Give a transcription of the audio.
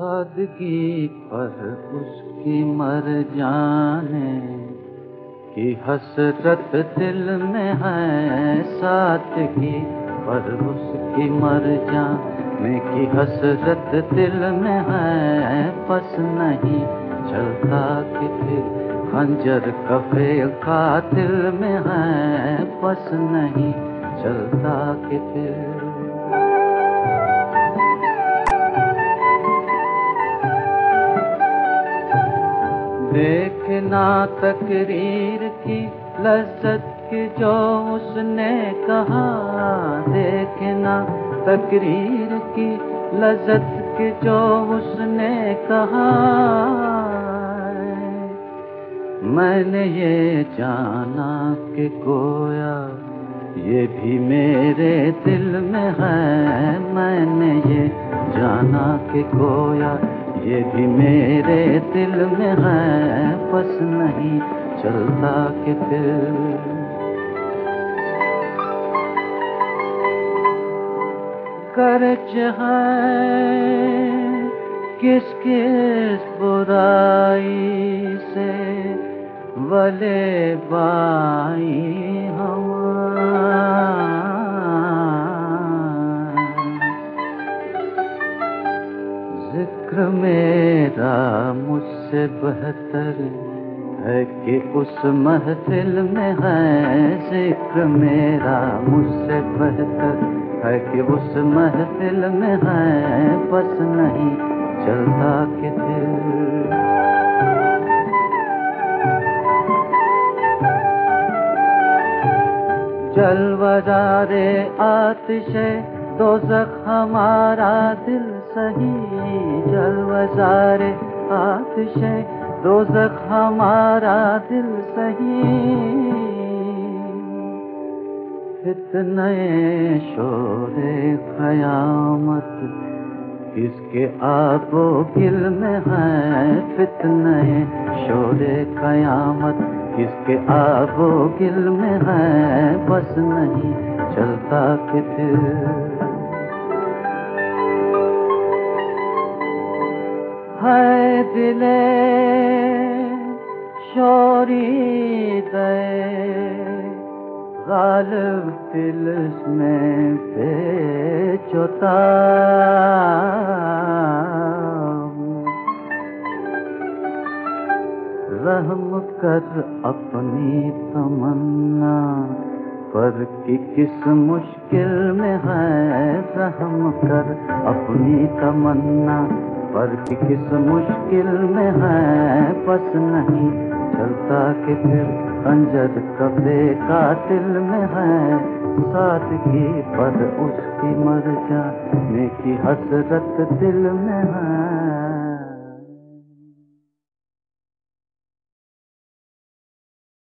सादगी पर उसकी मर जाने की हसरत दिल में है। सादगी पर उसकी मर जाने की हसरत दिल में है। बस नहीं चलता कि फिर खंजर कफे कातिल में है। बस नहीं चलता कि फिर देखना तकरीर की लज्जत की जो उसने कहा। देखना तकरीर की लज्जत की जो उसने कहा। मैंने ये जाना कि गोया ये भी मेरे दिल में है। मैंने ये जाना कि गोया ये भी मेरे दिल में है। बस नहीं चलता कि फिर कर्ज है किस किस बुराई से वले बाई हम। जिक्र मेरा मुझसे बेहतर है कि उस महफिल में है। जिक्र मेरा मुझसे बेहतर है कि उस महफिल में है। बस नहीं चलता कि दिल जलवज़ारे आतिशे दोज़ख हमारा दिल सही। जलवज़ारे आतिशे दोज़ख हमारा दिल सही। फितने शोरे क़यामत किसके आबो गिल में है। फितने शोरे क़यामत किसके आबो गिल में है। बस नहीं चलता कि फिर है दिले शोरी दे गालिब दिल में बेचोता। रहम कर अपनी तमन्ना पर कि किस मुश्किल में है। रहम कर अपनी तमन्ना पर कि किस मुश्किल में है। बस नहीं चलता कि फिर खंजर कफे कातिल में है। सादगी पर उसकी मर जाने की हसरत दिल में है।